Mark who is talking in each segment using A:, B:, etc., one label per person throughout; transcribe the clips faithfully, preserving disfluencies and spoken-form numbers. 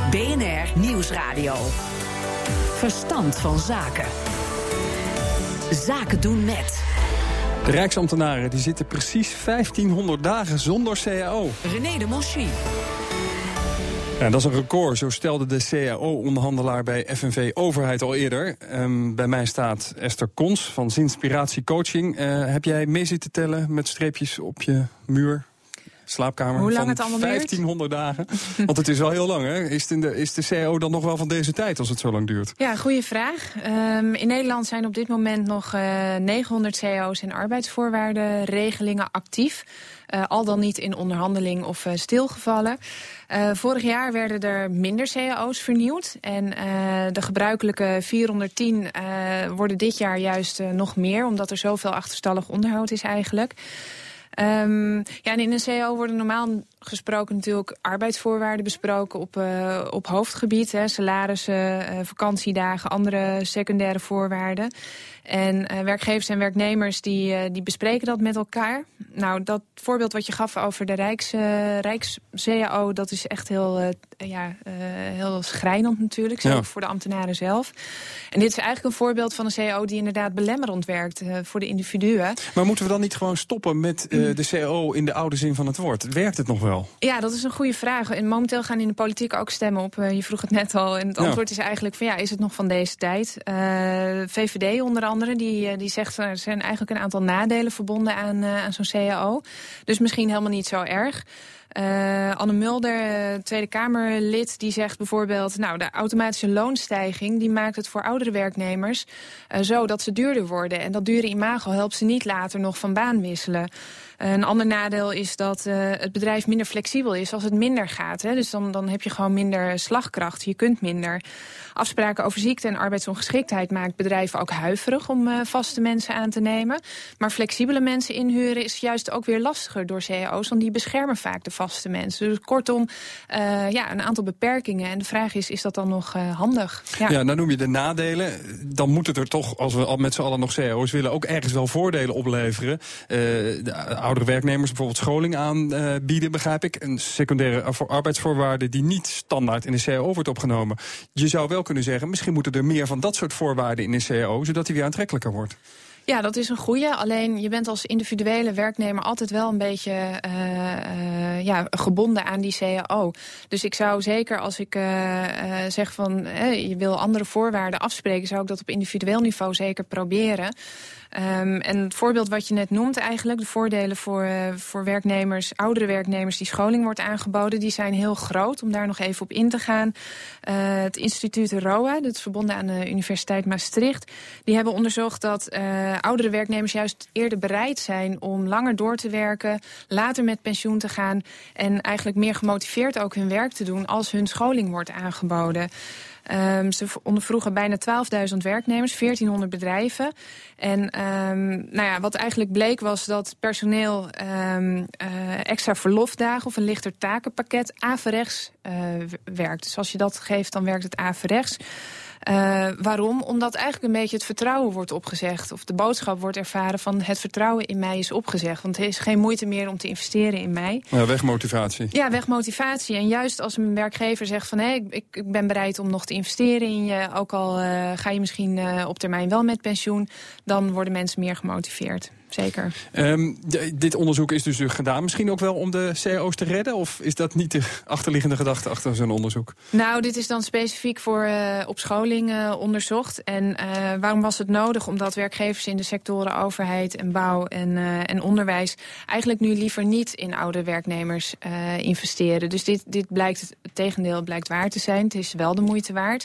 A: B N R Nieuwsradio. Verstand van zaken. Zaken doen met...
B: De Rijksambtenaren die zitten precies vijftienhonderd dagen zonder C A O.
A: René de Monchy.
B: Ja, dat is een record, zo stelde de C A O-onderhandelaar bij F N V Overheid al eerder. Um, bij mij staat Esther Kons van Zinspiratie Coaching. Uh, heb jij mee zitten tellen met streepjes op je muur? Slaapkamer.
C: Hoe lang
B: van
C: het allemaal
B: vijftienhonderd dagen. Want het is wel heel lang, hè? Is de, is de C A O dan nog wel van deze tijd als het zo lang duurt?
C: Ja, goede vraag. Um, in Nederland zijn op dit moment nog uh, negenhonderd C A O's en arbeidsvoorwaardenregelingen actief. Uh, al dan niet in onderhandeling of uh, stilgevallen. Uh, vorig jaar werden er minder C A O's vernieuwd. En uh, de gebruikelijke vierhonderdtien uh, worden dit jaar juist uh, nog meer, omdat er zoveel achterstallig onderhoud is eigenlijk. Um, ja, en in een C A O worden normaal gesproken natuurlijk arbeidsvoorwaarden besproken op, uh, op hoofdgebied. Hè, salarissen, uh, vakantiedagen, andere secundaire voorwaarden. En uh, werkgevers en werknemers die, uh, die bespreken dat met elkaar. Nou, dat voorbeeld wat je gaf over de Rijks, uh, Rijks-C A O, dat is echt heel, uh, ja, uh, heel schrijnend natuurlijk, zelfs ja. voor de ambtenaren zelf. En dit is eigenlijk een voorbeeld van een C A O die inderdaad belemmerend werkt uh, voor de individuen.
B: Maar moeten we dan niet gewoon stoppen met uh, de C A O in de oude zin van het woord? Werkt het nog wel?
C: Ja, dat is een goede vraag. En momenteel gaan in de politiek ook stemmen op. Uh, je vroeg het net al. En het antwoord ja. is eigenlijk van ja, is het nog van deze tijd? Uh, V V D onder andere, die, die zegt er zijn eigenlijk een aantal nadelen verbonden aan, uh, aan zo'n C A O. Dus misschien helemaal niet zo erg. Uh, Anne Mulder, uh, Tweede Kamerlid, die zegt bijvoorbeeld... nou, de automatische loonstijging die maakt het voor oudere werknemers uh, zo dat ze duurder worden. En dat dure imago helpt ze niet later nog van baan wisselen. Uh, een ander nadeel is dat uh, het bedrijf minder flexibel is als het minder gaat. Hè. Dus dan, dan heb je gewoon minder slagkracht. Je kunt minder. Afspraken over ziekte en arbeidsongeschiktheid maakt bedrijven ook huiverig om uh, vaste mensen aan te nemen. Maar flexibele mensen inhuren is juist ook weer lastiger door C A O's, want die beschermen vaak de vaste mensen. Dus kortom, uh, ja, een aantal beperkingen. En de vraag is, is dat dan nog uh, handig?
B: Ja, ja, nou noem je de nadelen. Dan moet het er toch, als we al met z'n allen nog C A O's willen, ook ergens wel voordelen opleveren. Uh, de oudere werknemers bijvoorbeeld scholing aanbieden, uh, begrijp ik. Een secundaire arbeidsvoorwaarde die niet standaard in de C A O wordt opgenomen. Je zou wel kunnen zeggen, misschien moeten er meer van dat soort voorwaarden in een C A O, zodat die weer aantrekkelijker wordt.
C: Ja, dat is een goeie. Alleen je bent als individuele werknemer altijd wel een beetje uh, uh, ja, gebonden aan die C A O. Dus ik zou zeker als ik uh, uh, zeg van uh, je wil andere voorwaarden afspreken, zou ik dat op individueel niveau zeker proberen. Um, en het voorbeeld wat je net noemt eigenlijk, de voordelen voor, uh, voor werknemers, oudere werknemers die scholing wordt aangeboden, die zijn heel groot. Om daar nog even op in te gaan. Uh, het instituut R O A, dat is verbonden aan de Universiteit Maastricht, die hebben onderzocht dat uh, oudere werknemers juist eerder bereid zijn om langer door te werken, later met pensioen te gaan en eigenlijk meer gemotiveerd ook hun werk te doen als hun scholing wordt aangeboden. Um, ze ondervroegen bijna twaalfduizend werknemers, veertienhonderd bedrijven. En um, nou ja, wat eigenlijk bleek was dat personeel um, uh, extra verlofdagen of een lichter takenpakket averechts uh, werkt. Dus als je dat geeft, dan werkt het averechts. Uh, waarom? Omdat eigenlijk een beetje het vertrouwen wordt opgezegd. Of de boodschap wordt ervaren van het vertrouwen in mij is opgezegd. Want er is geen moeite meer om te investeren in mij.
B: Ja, wegmotivatie.
C: Ja, wegmotivatie. En juist als een werkgever zegt van hé, hey, ik, ik ben bereid om nog te investeren in je. Ook al uh, ga je misschien uh, op termijn wel met pensioen. Dan worden mensen meer gemotiveerd. Zeker.
B: Um, d- dit onderzoek is dus gedaan. Misschien ook wel om de C A O's te redden? Of is dat niet de achterliggende gedachte achter zo'n onderzoek?
C: Nou, dit is dan specifiek voor uh, op scholing uh, onderzocht. En uh, waarom was het nodig? Omdat werkgevers in de sectoren overheid en bouw en, uh, en onderwijs eigenlijk nu liever niet in oude werknemers uh, investeren. Dus dit, dit blijkt, het tegendeel blijkt waar te zijn. Het is wel de moeite waard.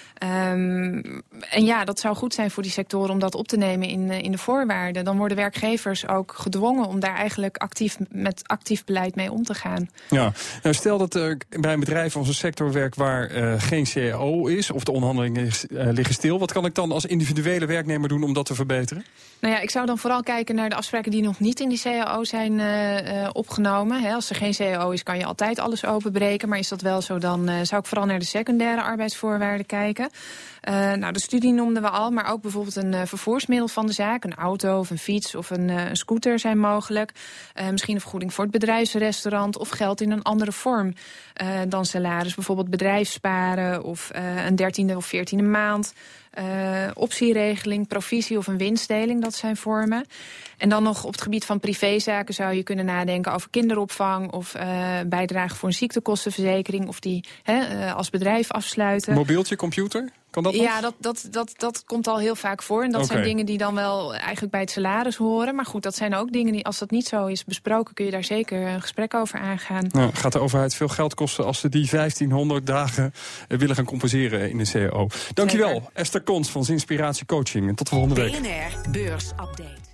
C: Um, en ja, dat zou goed zijn voor die sectoren om dat op te nemen in, in de voorwaarden. Dan worden werkgevers ook gedwongen om daar eigenlijk actief met actief beleid mee om te gaan.
B: Ja, nou stel dat uh, bij een bedrijf of een sector werkt waar uh, geen C A O is, of de onderhandelingen uh, liggen stil. Wat kan ik dan als individuele werknemer doen om dat te verbeteren? Nou
C: ja, ik zou dan vooral kijken naar de afspraken die nog niet in die C A O zijn uh, uh, opgenomen. He, als er geen C A O is, kan je altijd alles openbreken. Maar is dat wel zo, dan uh, zou ik vooral naar de secundaire arbeidsvoorwaarden kijken. maken. Uh, nou, de studie noemden we al, maar ook bijvoorbeeld een uh, vervoersmiddel van de zaak. Een auto of een fiets of een, uh, een scooter zijn mogelijk. Uh, misschien een vergoeding voor het bedrijfsrestaurant of geld in een andere vorm uh, dan salaris. Bijvoorbeeld bedrijfssparen of uh, een dertiende of veertiende maand. Uh, optieregeling, provisie of een winstdeling, dat zijn vormen. En dan nog op het gebied van privézaken zou je kunnen nadenken over kinderopvang of uh, bijdrage voor een ziektekostenverzekering of die he, uh, als bedrijf afsluiten.
B: Mobieltje, computer? Kan dat
C: ja, dat, dat, dat, dat komt al heel vaak voor. En dat okay. zijn dingen die dan wel eigenlijk bij het salaris horen. Maar goed, dat zijn ook dingen die, als dat niet zo is besproken, kun je daar zeker een gesprek over aangaan.
B: Nou, gaat de overheid veel geld kosten als ze die vijftienhonderd dagen willen gaan compenseren in de C A O? Dankjewel, zeker. Esther Kons van Zinspiratie Coaching. En tot de volgende week.
A: B N R Beursupdate.